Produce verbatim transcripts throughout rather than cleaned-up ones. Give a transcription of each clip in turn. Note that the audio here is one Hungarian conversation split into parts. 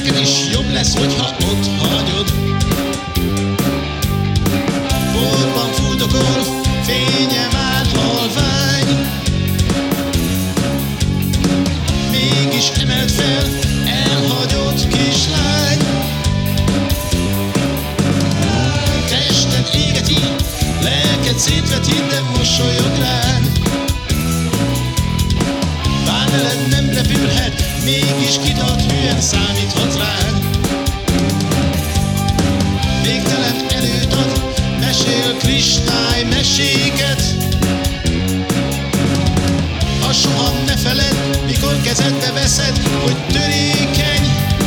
neked is jobb lesz, hogyha ott hagyod. Porban fuldokol, fénye már halvány. Mégis emeld fel, elhagyott kislány. Tested égeti, lelked szétveti, de mosolyog rád. Bár veled nem repülhet, mégis kitart hülyen számíthat rád. Végtelen erőt ad, mesél kristály meséket. Azt soha ne feledd, mikor kezedbe veszed, hogy törékeny.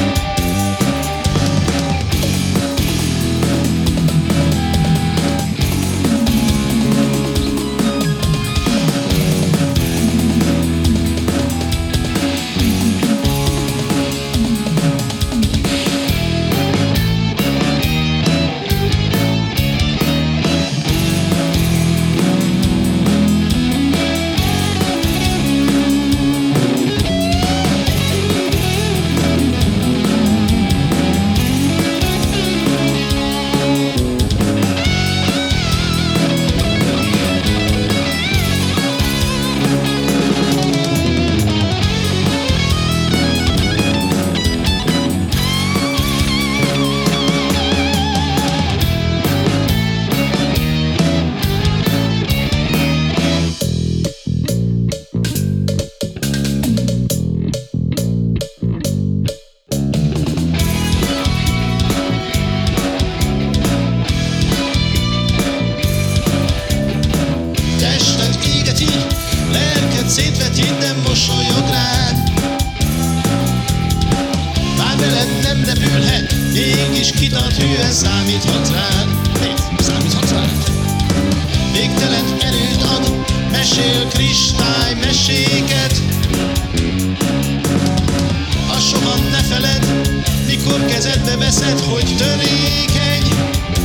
Lelked szétveti, de mosolyog rád. Bár veled nem repülhet, mégis kitart hűen számíthat rád. Számíthat rád. Végtelen erőt ad, mesél kristály meséket. Azt soha ne feledd, mikor kezedbe veszed, hogy törékeny.